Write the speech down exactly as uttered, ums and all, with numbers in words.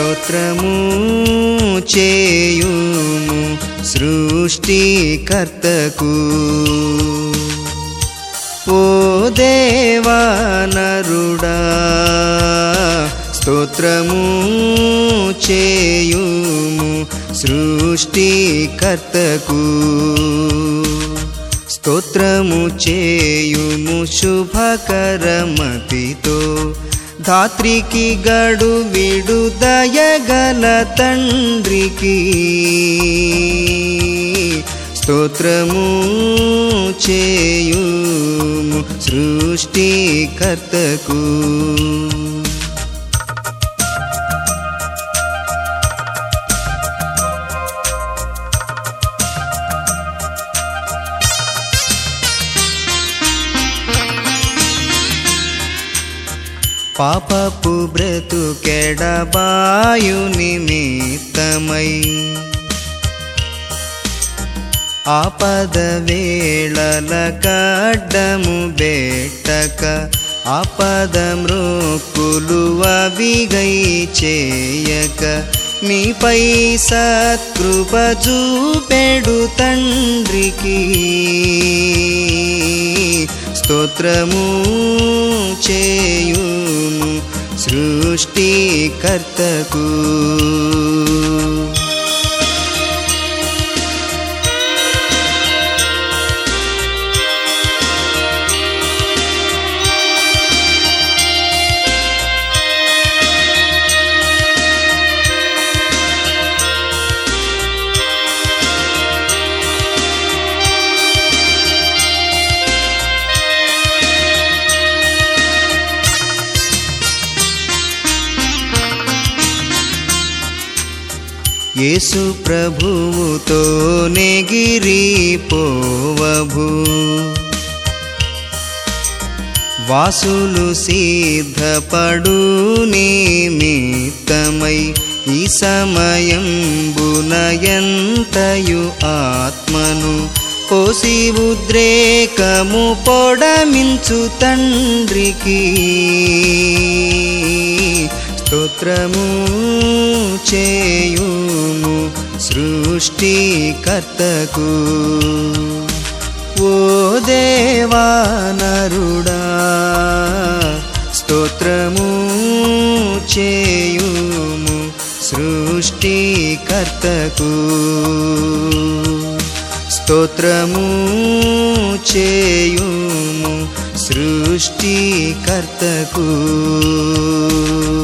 స్తోత్రము చేయుము సృష్టికర్తకు. ఓ దేవా నరుడా స్తోత్రము చేయుము సృష్టికర్తకు. స్తోత్రము చేయుము శుభకరమతితో ధాత్రికి గడు విడు దయగల తండ్రికి. స్తోత్రము చేయుము సృష్టికర్తకు. పాపపు బ్రతుకెడబాయు నిమిత్తమై ఆపద వేళల కడ్డము బెట్టక ఆపద మ్రోక్కులు అవిగై చేయక నీపై సత్కృప చూపెడు తండ్రికి. స్తోత్రము చేయుము సృష్టికర్తకు. యేసు ప్రభువుతో నెగిరిపోవభు వాసులు సిద్ధపడు నిమిత్తమై ఈ సమయంబునయంతయు ఆత్మను పోసి ఉద్రేకము పొడమించు తండ్రికి. స్తోత్రము చేయుము సృష్టికర్తకు. ఓ దేవా నరుడా స్తోత్రము చేయుము సృష్టికర్తకు. స్తోత్రము చేయుము సృష్టికర్తకు.